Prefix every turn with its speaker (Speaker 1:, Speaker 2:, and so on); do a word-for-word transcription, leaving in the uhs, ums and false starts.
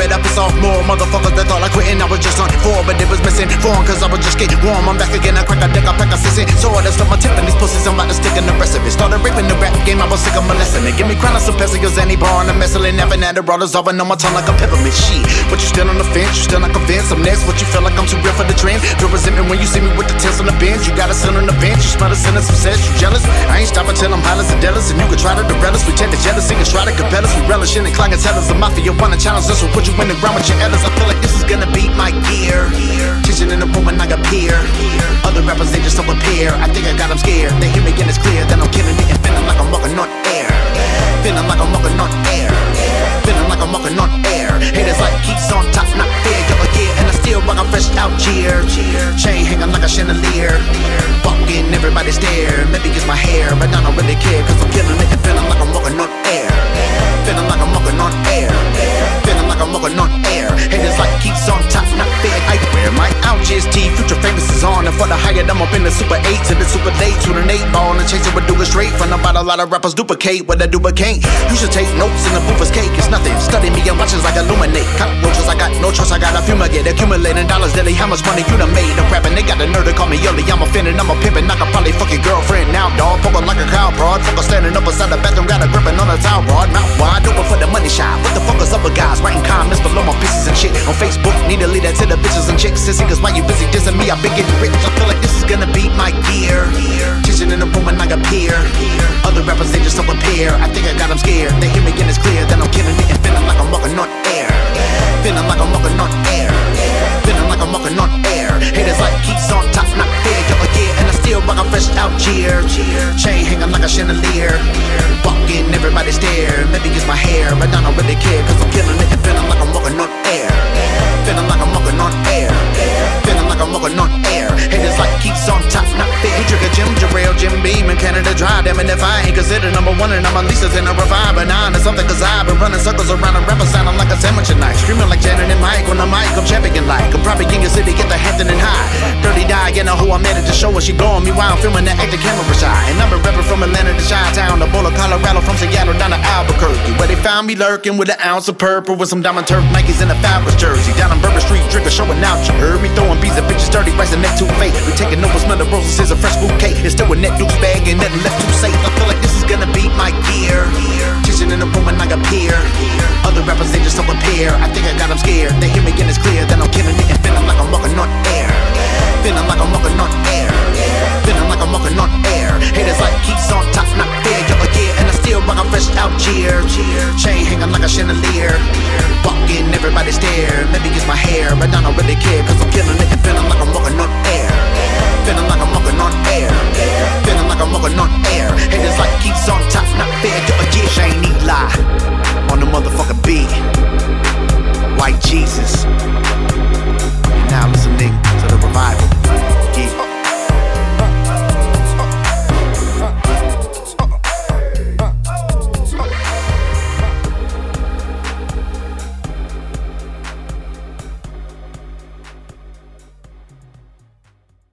Speaker 1: better piss off more motherfuckers that thought I quitting. I was just on four, but it was missing form, cause I was just getting warm. I'm back again, I crack a deck, I pack a sissy. So I just left my tip in these pussies, I'm about to stick in the rest of it. Started raping the rap game, I was sick of molesting it. Give me crown and some peasants, any bar on the messeling. Never had the brothers over on my tongue like a peppermint. Shit, but you still on the fence, you still not convinced. I'm next, what you feel like I'm too real for the trend. Feel resentment when you see me with the tents on the bench. You got a son on the bench, you smell the sin of success. You jealous? I ain't stopping till I'm highly sedeless. And you can try to derail us, we take the jealousy and try to compel us. We relish in it, clientele the mafia wanna challenge us. We'll put you in the ground with your elders. I feel like this is gonna beat my gear. Tension in the room and I got peer. Other rappers, they just don't appear. I think I got them scared. They hear me and it's clear that I'm killing it and feeling like I'm walking on air. Feeling like I'm walking on air. Feeling like I'm walking on air. Haters like keeps on top, not fair. Yo, yeah, and I still rock a fresh out cheer. Chain hanging like a chandelier. Walking, everybody stare. Maybe it's my hair, but I don't really care. Cause I'm killing it and feeling like I'm walking on air. Feeling like I'm walking on air. Feeling like I'm walking on air. Haters like keeps on top, not fair. I wear my ouches, T, future famous is on. And for the higher, I'm up in the super eight to the super late to an eight ball and chase it with do it straight. From about a lot of rappers duplicate what I do but can't. You should take notes in the booth as cake. It's nothing. Study me and watch as I illuminate. Cockroaches, I got no trust, I gotta fumigate. Accumulating dollars daily, how much money you done made? I'm rapping, they got the nerve to call me early. I'm offended, I'm a pimpin', I could probably fuck your girlfriend now, dog. Poking like a cow prod. Fucker standing up beside the bathroom, got a gripping on a towel rod. Mouth wide open for the money shot. What the fuck is up with guys writing comments below my pieces and shit on Facebook? Need to leave that to the bitches and chicks. Sissy, cause why you busy dissing me? I've been getting rich. I feel like this is gonna beat my gear. Tension in the room and I got peer. Other rappers, they just don't appear. I think I got them scared. They hear me and it's clear that I'm killing it and feeling like I'm walking on air. Feeling like I'm walking on air. Feeling like I'm walking on air. Haters like keeps on top, not fair. Yo, yeah, and I still rock a fresh out cheer. Chain hanging like a chandelier. Walking, everybody stare. Maybe it's my hair, but I don't really care. Cause I'm killing it and feeling like I'm walking on air. Feeling like I'm walking on air. Feeling like I'm walking on air. Haters like keeps on top, not fair. We trigger Jim Jarrell, Jim Beam, and Canada Dry. Damn it if I ain't considered number one and I'm at least in a revive. But nine or something cause I've been running circles around a rapper sounding like a sandwich at night. Screaming like Janet and Mike on the mic, I'm champion like. I'm probably king of city, get the Hampton and high. Dirty die, you know who I made it to show her. She blowing me while I'm filming that acting camera shy. And I'm a rapper from Atlanta to Chi-Town, to Boulder, Colorado, from Seattle down to Albuquerque, where they found me lurking with an ounce of purple with some diamond turf Nikes and a Fabulous jersey. Down on Bourbon Street, drinking, showing out. You heard me throwing beats at bitches, dirty rice and neck too fake. We taking over, smell the roses, is a fresh bouquet. It's still a net deuce bag and nothing left to say. I feel like this is gonna beat my gear. Tension in the room and I got peer. Other rappers, they just don't appear. I think I got them scared. They hear me and it's clear that I'm killing it and feeling like I'm walking on air. Feeling like I'm walking on air. Feeling like I'm walking on air. Haters like keeps on top, not fair. Yo, yeah, and I still rock a fresh out cheer. Chain hanging like a chandelier. Walking, everybody stare. Maybe it's my hair, but I don't really care. Cause I'm killing it and feeling like I'm walking on air.